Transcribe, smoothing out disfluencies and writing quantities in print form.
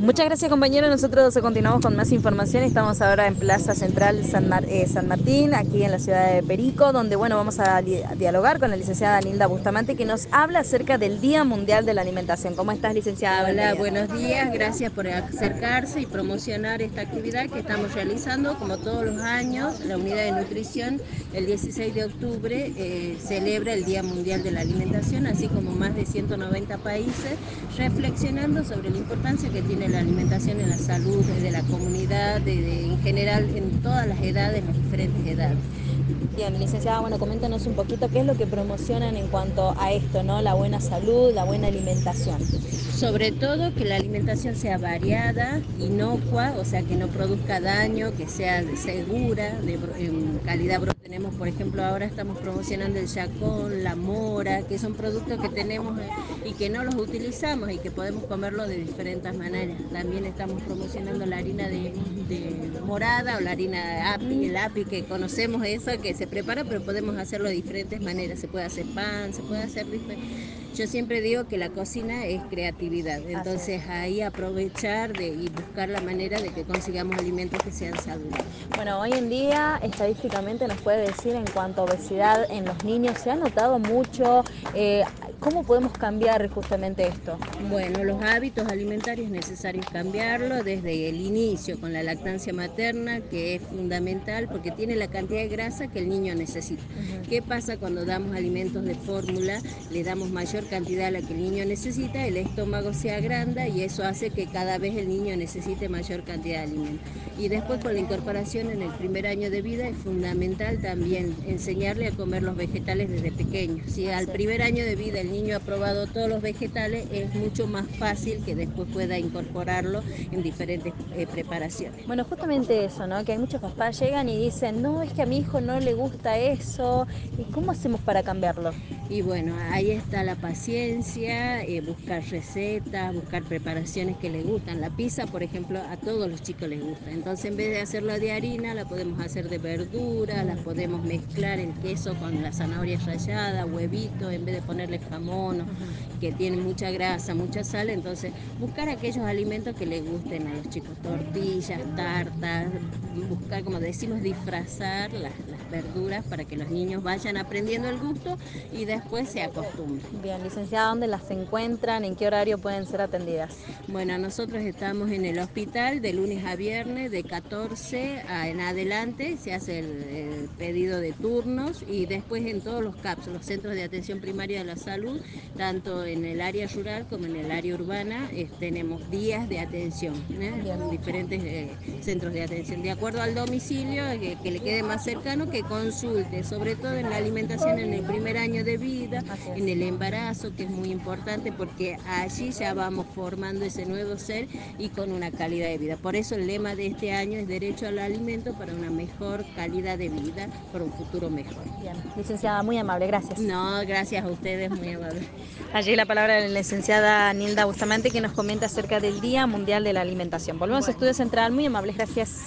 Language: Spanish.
Muchas gracias, compañero. Nosotros continuamos con más información. Estamos ahora en Plaza Central San Martín, aquí en la ciudad de Perico, donde vamos a dialogar con la licenciada Nilda Bustamante, que nos habla acerca del Día Mundial de la Alimentación. ¿Cómo estás, licenciada? Hola, Bienvenida. buenos días. Gracias por acercarse y promocionar esta actividad que estamos realizando. Como todos los años, la Unidad de Nutrición, el 16 de octubre, celebra el Día Mundial de la Alimentación, así como más de 190 países, reflexionando sobre la importancia que tiene la alimentación en la salud de la comunidad, en general, en todas las edades, las diferentes edades. Bien, licenciada, coméntanos un poquito qué es lo que promocionan en cuanto a esto, ¿no? La buena salud, la buena alimentación. Sobre todo que la alimentación sea variada, inocua, o sea que no produzca daño, que sea segura, en calidad. Tenemos, por ejemplo, ahora estamos promocionando el yacón, la mora, que son productos que tenemos y que no los utilizamos y que podemos comerlo de diferentes maneras. También estamos promocionando la harina de morada o la harina de api, el api que conocemos eso, que se prepara, pero podemos hacerlo de diferentes maneras. Se puede hacer pan, se puede hacer Yo siempre digo que la cocina es creatividad, entonces ahí aprovechar y buscar la manera de que consigamos alimentos que sean saludables. Bueno, hoy en día estadísticamente nos puede decir en cuanto a obesidad en los niños, ¿se ha notado mucho? ¿Cómo podemos cambiar justamente esto? Bueno, los hábitos alimentarios es necesario cambiarlo desde el inicio con la lactancia materna, que es fundamental porque tiene la cantidad de grasa que el niño necesita. ¿Qué pasa cuando damos alimentos de fórmula? Le damos mayor cantidad a la que el niño necesita, el estómago se agranda y eso hace que cada vez el niño necesite mayor cantidad de alimentos. Y después con la incorporación en el primer año de vida es fundamental también enseñarle a comer los vegetales desde pequeño. Si al primer año de vida el niño ha probado todos los vegetales, es mucho más fácil que después pueda incorporarlo en diferentes preparaciones. Bueno, justamente eso, ¿no? Que hay muchos papás llegan y dicen, no, es que a mi hijo no le gusta eso. ¿Y cómo hacemos para cambiarlo? Y bueno, ahí está la paciencia, buscar recetas, buscar preparaciones que les gustan. La pizza, por ejemplo, a todos los chicos les gusta. Entonces, en vez de hacerla de harina, la podemos hacer de verdura, la podemos mezclar el queso con la zanahoria rallada, huevito, en vez de ponerle jamón, que tiene mucha grasa, mucha sal. Entonces, buscar aquellos alimentos que les gusten a los chicos. Tortillas, tartas, buscar, como decimos, disfrazar las verduras para que los niños vayan aprendiendo el gusto y después se acostumbran. Bien, licenciada, ¿dónde las encuentran? ¿En qué horario pueden ser atendidas? Bueno, nosotros estamos en el hospital de lunes a viernes de 14 en adelante, se hace el pedido de turnos y después en todos los CAPS, los centros de atención primaria de la salud, tanto en el área rural como en el área urbana, tenemos días de atención, en diferentes centros de atención, de acuerdo al domicilio que le quede más cercano, que consulte, sobre todo en la alimentación en el primer año de vida, en el embarazo, que es muy importante porque allí ya vamos formando ese nuevo ser y con una calidad de vida. Por eso el lema de este año es derecho al alimento para una mejor calidad de vida, para un futuro mejor. Bien, licenciada, muy amable, gracias. No, gracias a ustedes, muy amable. Allí la palabra de la licenciada Nilda Bustamante, que nos comenta acerca del Día Mundial de la Alimentación. Volvemos a Estudio Central, muy amables, gracias.